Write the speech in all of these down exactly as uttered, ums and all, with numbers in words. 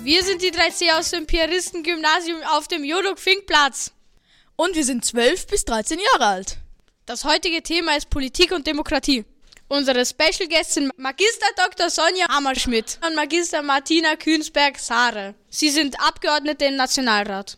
Wir sind die drei C aus dem Piaristen-Gymnasium auf dem Jodok-Fink-Platz. Und wir sind zwölf bis dreizehn Jahre alt. Das heutige Thema ist Politik und Demokratie. Unsere Special Guests sind Magister Doktor Sonja Hammerschmidt und Magister Martina Kühnsberg-Sahre. Sie sind Abgeordnete im Nationalrat.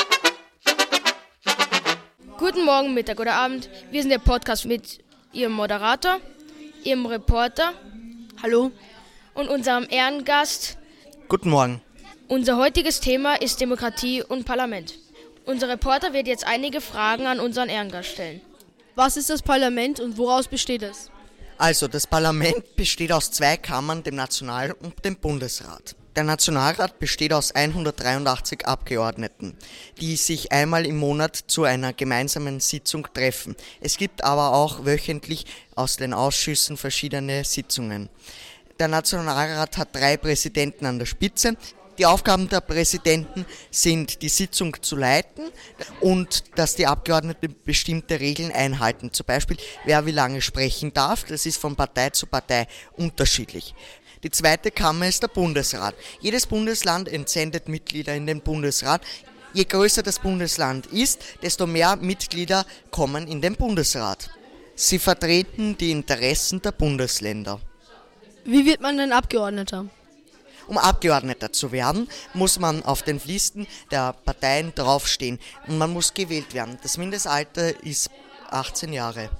Guten Morgen, Mittag oder Abend. Wir sind der Podcast mit Ihrem Moderator, Ihrem Reporter. Hallo. Und unserem Ehrengast. Guten Morgen. Unser heutiges Thema ist Demokratie und Parlament. Unser Reporter wird jetzt einige Fragen an unseren Ehrengast stellen. Was ist das Parlament und woraus besteht es? Also, das Parlament besteht aus zwei Kammern, dem National- und dem Bundesrat. Der Nationalrat besteht aus hundertdreiundachtzig Abgeordneten, die sich einmal im Monat zu einer gemeinsamen Sitzung treffen. Es gibt aber auch wöchentlich aus den Ausschüssen verschiedene Sitzungen. Der Nationalrat hat drei Präsidenten an der Spitze. Die Aufgaben der Präsidenten sind, die Sitzung zu leiten und dass die Abgeordneten bestimmte Regeln einhalten. Zum Beispiel, wer wie lange sprechen darf. Das ist von Partei zu Partei unterschiedlich. Die zweite Kammer ist der Bundesrat. Jedes Bundesland entsendet Mitglieder in den Bundesrat. Je größer das Bundesland ist, desto mehr Mitglieder kommen in den Bundesrat. Sie vertreten die Interessen der Bundesländer. Wie wird man denn Abgeordneter? Um Abgeordneter zu werden, muss man auf den Listen der Parteien draufstehen und man muss gewählt werden. Das Mindestalter ist achtzehn Jahre.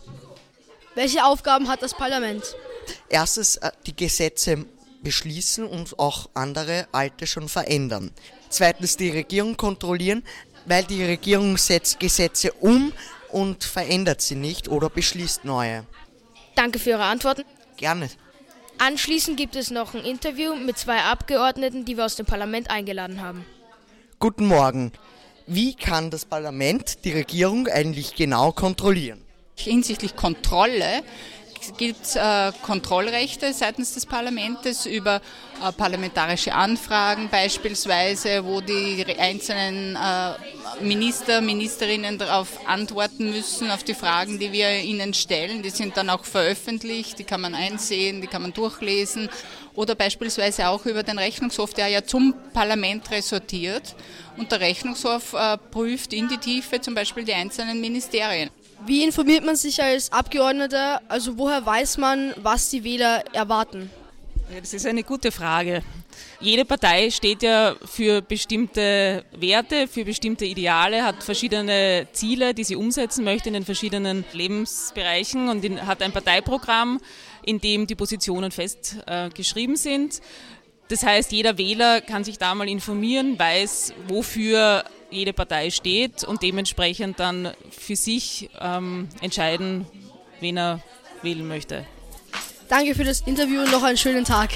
Welche Aufgaben hat das Parlament? Erstens die Gesetze beschließen und auch andere alte schon verändern. Zweitens die Regierung kontrollieren, weil die Regierung setzt Gesetze um und verändert sie nicht oder beschließt neue. Danke für Ihre Antworten. Gerne. Anschließend gibt es noch ein Interview mit zwei Abgeordneten, die wir aus dem Parlament eingeladen haben. Guten Morgen. Wie kann das Parlament die Regierung eigentlich genau kontrollieren? Hinsichtlich Kontrolle gibt es äh, Kontrollrechte seitens des Parlaments über äh, parlamentarische Anfragen beispielsweise, wo die einzelnen äh, Minister, Ministerinnen darauf antworten müssen, auf die Fragen, die wir ihnen stellen. Die sind dann auch veröffentlicht, die kann man einsehen, die kann man durchlesen. Oder beispielsweise auch über den Rechnungshof, der ja zum Parlament ressortiert. Und der Rechnungshof äh, prüft in die Tiefe zum Beispiel die einzelnen Ministerien. Wie informiert man sich als Abgeordneter? Also woher weiß man, was die Wähler erwarten? Ja, das ist eine gute Frage. Jede Partei steht ja für bestimmte Werte, für bestimmte Ideale, hat verschiedene Ziele, die sie umsetzen möchte in den verschiedenen Lebensbereichen und in, hat ein Parteiprogramm, in dem die Positionen festgeschrieben äh, sind. Das heißt, jeder Wähler kann sich da mal informieren, weiß, wofür jede Partei steht und dementsprechend dann für sich ähm, entscheiden, wen er wählen möchte. Danke für das Interview und noch einen schönen Tag.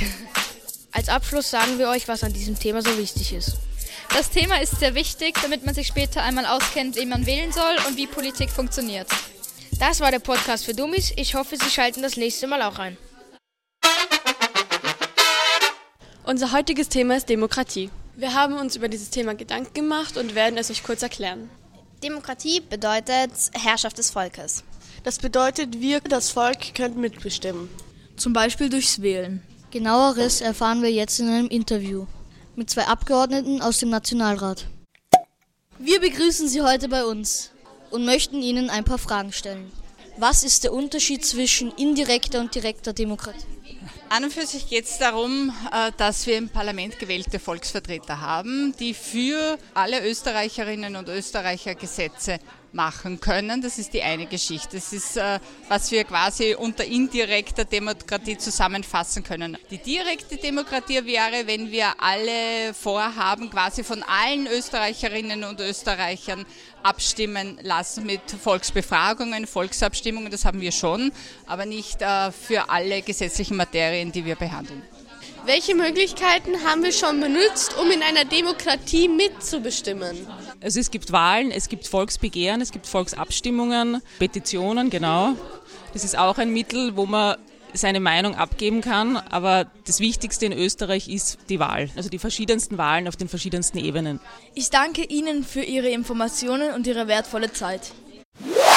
Als Abschluss sagen wir euch, was an diesem Thema so wichtig ist. Das Thema ist sehr wichtig, damit man sich später einmal auskennt, wen man wählen soll und wie Politik funktioniert. Das war der Podcast für Dummies. Ich hoffe, Sie schalten das nächste Mal auch ein. Unser heutiges Thema ist Demokratie. Wir haben uns über dieses Thema Gedanken gemacht und werden es euch kurz erklären. Demokratie bedeutet Herrschaft des Volkes. Das bedeutet, wir, das Volk, können mitbestimmen. Zum Beispiel durchs Wählen. Genaueres erfahren wir jetzt in einem Interview mit zwei Abgeordneten aus dem Nationalrat. Wir begrüßen Sie heute bei uns und möchten Ihnen ein paar Fragen stellen. Was ist der Unterschied zwischen indirekter und direkter Demokratie? An und für sich geht es darum, dass wir im Parlament gewählte Volksvertreter haben, die für alle Österreicherinnen und Österreicher Gesetze machen können. Das ist die eine Geschichte. Das ist, was wir quasi unter indirekter Demokratie zusammenfassen können. Die direkte Demokratie wäre, wenn wir alle Vorhaben quasi von allen Österreicherinnen und Österreichern abstimmen lassen mit Volksbefragungen, Volksabstimmungen, das haben wir schon, aber nicht für alle gesetzlichen Materien, die wir behandeln. Welche Möglichkeiten haben wir schon benutzt, um in einer Demokratie mitzubestimmen? Also es gibt Wahlen, es gibt Volksbegehren, es gibt Volksabstimmungen, Petitionen, genau. Das ist auch ein Mittel, wo man seine Meinung abgeben kann, aber das Wichtigste in Österreich ist die Wahl, also die verschiedensten Wahlen auf den verschiedensten Ebenen. Ich danke Ihnen für Ihre Informationen und Ihre wertvolle Zeit.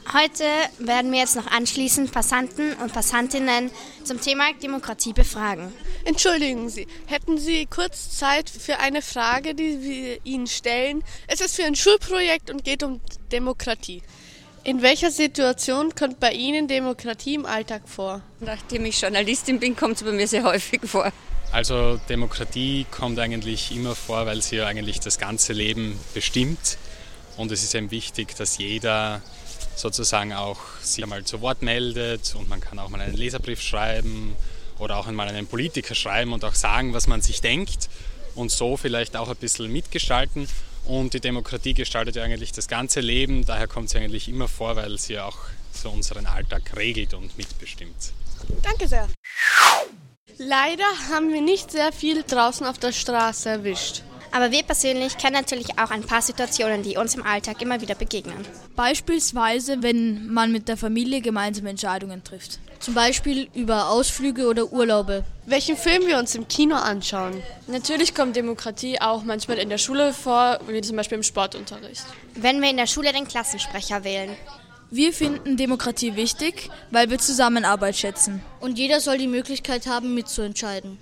Heute werden wir jetzt noch anschließend Passanten und Passantinnen zum Thema Demokratie befragen. Entschuldigen Sie, hätten Sie kurz Zeit für eine Frage, die wir Ihnen stellen? Es ist für ein Schulprojekt und geht um Demokratie. In welcher Situation kommt bei Ihnen Demokratie im Alltag vor? Nachdem ich Journalistin bin, kommt es bei mir sehr häufig vor. Also Demokratie kommt eigentlich immer vor, weil sie ja eigentlich das ganze Leben bestimmt. Und es ist eben wichtig, dass jeder sozusagen auch sich einmal zu Wort meldet und man kann auch mal einen Leserbrief schreiben oder auch einmal einen Politiker schreiben und auch sagen, was man sich denkt und so vielleicht auch ein bisschen mitgestalten. Und die Demokratie gestaltet ja eigentlich das ganze Leben, daher kommt sie eigentlich immer vor, weil sie ja auch so unseren Alltag regelt und mitbestimmt. Danke sehr. Leider haben wir nicht sehr viel draußen auf der Straße erwischt. Aber wir persönlich kennen natürlich auch ein paar Situationen, die uns im Alltag immer wieder begegnen. Beispielsweise, wenn man mit der Familie gemeinsame Entscheidungen trifft. Zum Beispiel über Ausflüge oder Urlaube. Welchen Film wir uns im Kino anschauen. Natürlich kommt Demokratie auch manchmal in der Schule vor, wie zum Beispiel im Sportunterricht. Wenn wir in der Schule den Klassensprecher wählen. Wir finden Demokratie wichtig, weil wir Zusammenarbeit schätzen. Und jeder soll die Möglichkeit haben, mitzuentscheiden.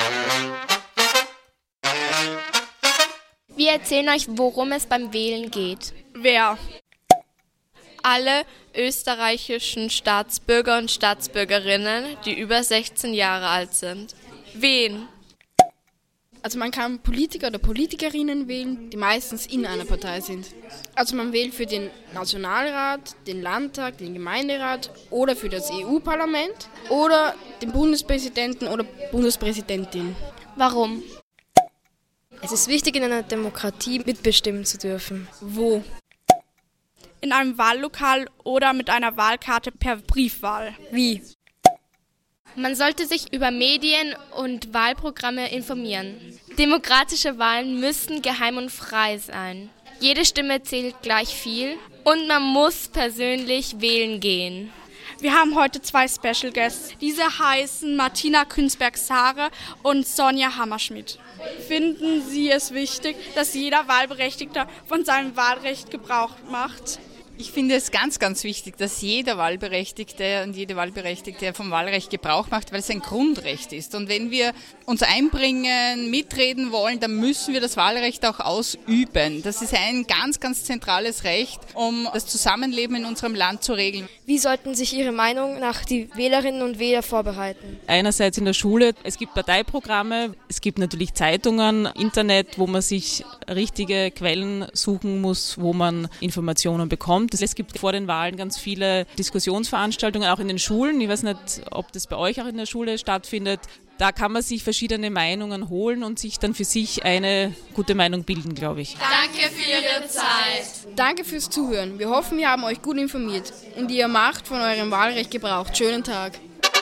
Wir erzählen euch, worum es beim Wählen geht. Wer? Alle österreichischen Staatsbürger und Staatsbürgerinnen, die über sechzehn Jahre alt sind. Wen? Also man kann Politiker oder Politikerinnen wählen, die meistens in einer Partei sind. Also man wählt für den Nationalrat, den Landtag, den Gemeinderat oder für das E U-Parlament oder den Bundespräsidenten oder Bundespräsidentin. Warum? Es ist wichtig, in einer Demokratie mitbestimmen zu dürfen. Wo? In einem Wahllokal oder mit einer Wahlkarte per Briefwahl. Wie? Man sollte sich über Medien und Wahlprogramme informieren. Demokratische Wahlen müssen geheim und frei sein. Jede Stimme zählt gleich viel und man muss persönlich wählen gehen. Wir haben heute zwei Special Guests. Diese heißen Martina Künsberg-Sare und Sonja Hammerschmidt. Finden Sie es wichtig, dass jeder Wahlberechtigte von seinem Wahlrecht Gebrauch macht? Ich finde es ganz, ganz wichtig, dass jeder Wahlberechtigte und jede Wahlberechtigte vom Wahlrecht Gebrauch macht, weil es ein Grundrecht ist. Und wenn wir uns einbringen, mitreden wollen, dann müssen wir das Wahlrecht auch ausüben. Das ist ein ganz, ganz zentrales Recht, um das Zusammenleben in unserem Land zu regeln. Wie sollten sich Ihrer Meinung nach die Wählerinnen und Wähler vorbereiten? Einerseits in der Schule, es gibt Parteiprogramme, es gibt natürlich Zeitungen, Internet, wo man sich richtige Quellen suchen muss, wo man Informationen bekommt. Es gibt vor den Wahlen ganz viele Diskussionsveranstaltungen, auch in den Schulen. Ich weiß nicht, ob das bei euch auch in der Schule stattfindet. Da kann man sich verschiedene Meinungen holen und sich dann für sich eine gute Meinung bilden, glaube ich. Danke für Ihre Zeit. Danke fürs Zuhören. Wir hoffen, wir haben euch gut informiert und ihr macht von eurem Wahlrecht Gebrauch. Schönen Tag.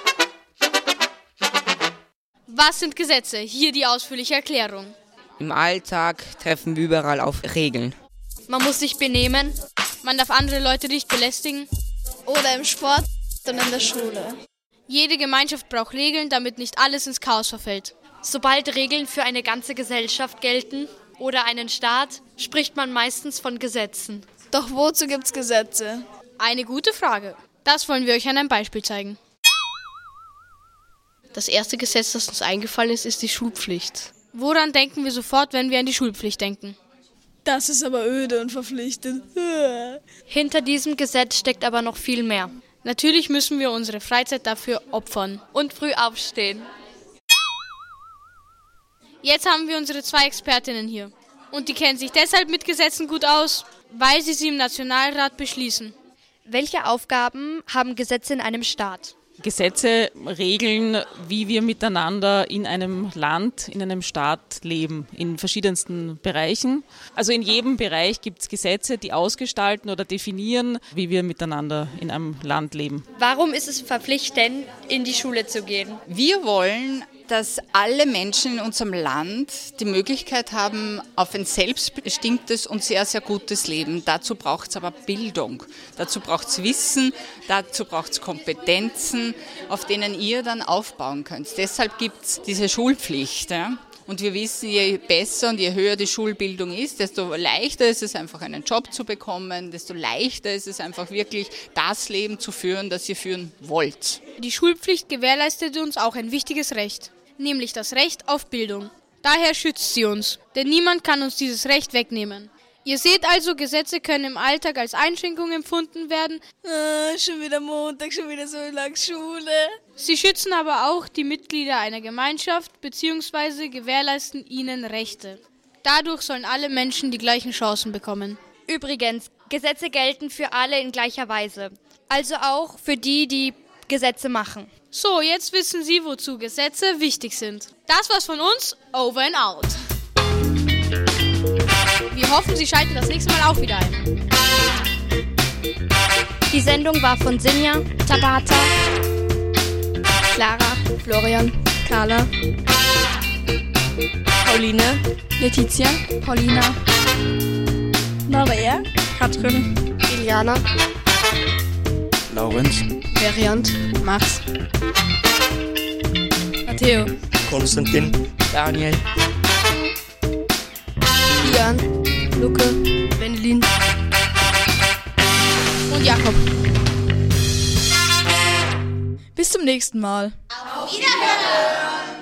Was sind Gesetze? Hier die ausführliche Erklärung. Im Alltag treffen wir überall auf Regeln. Man muss sich benehmen. Man darf andere Leute nicht belästigen. Oder im Sport und in der Schule. Jede Gemeinschaft braucht Regeln, damit nicht alles ins Chaos verfällt. Sobald Regeln für eine ganze Gesellschaft gelten oder einen Staat, spricht man meistens von Gesetzen. Doch wozu gibt's Gesetze? Eine gute Frage. Das wollen wir euch an einem Beispiel zeigen. Das erste Gesetz, das uns eingefallen ist, ist die Schulpflicht. Woran denken wir sofort, wenn wir an die Schulpflicht denken? Das ist aber öde und verpflichtend. Hinter diesem Gesetz steckt aber noch viel mehr. Natürlich müssen wir unsere Freizeit dafür opfern. Und früh aufstehen. Jetzt haben wir unsere zwei Expertinnen hier. Und die kennen sich deshalb mit Gesetzen gut aus, weil sie sie im Nationalrat beschließen. Welche Aufgaben haben Gesetze in einem Staat? Gesetze regeln, wie wir miteinander in einem Land, in einem Staat leben, in verschiedensten Bereichen. Also in jedem Bereich gibt es Gesetze, die ausgestalten oder definieren, wie wir miteinander in einem Land leben. Warum ist es verpflichtend, in die Schule zu gehen? Wir wollen, dass alle Menschen in unserem Land die Möglichkeit haben auf ein selbstbestimmtes und sehr, sehr gutes Leben. Dazu braucht es aber Bildung, dazu braucht es Wissen, dazu braucht es Kompetenzen, auf denen ihr dann aufbauen könnt. Deshalb gibt es diese Schulpflicht. Ja? Und wir wissen, je besser und je höher die Schulbildung ist, desto leichter ist es einfach einen Job zu bekommen, desto leichter ist es einfach wirklich das Leben zu führen, das ihr führen wollt. Die Schulpflicht gewährleistet uns auch ein wichtiges Recht, nämlich das Recht auf Bildung. Daher schützt sie uns, denn niemand kann uns dieses Recht wegnehmen. Ihr seht also, Gesetze können im Alltag als Einschränkung empfunden werden. Ah, schon wieder Montag, schon wieder so lang Schule. Sie schützen aber auch die Mitglieder einer Gemeinschaft bzw. gewährleisten ihnen Rechte. Dadurch sollen alle Menschen die gleichen Chancen bekommen. Übrigens, Gesetze gelten für alle in gleicher Weise. Also auch für die, die Gesetze machen. So, jetzt wissen Sie, wozu Gesetze wichtig sind. Das war's von uns. Over and out. Wir hoffen, Sie schalten das nächste Mal auch wieder ein. Die Sendung war von Sinja, Tabata, Clara, Florian, Carla, Pauline, Letizia, Paulina, Maria, Katrin, Iliana, Laurenz, Variant, Max, Matteo, Konstantin, Daniel, Ian, Luke, Wendelin und Jakob. Bis zum nächsten Mal. Auf Wiederhören!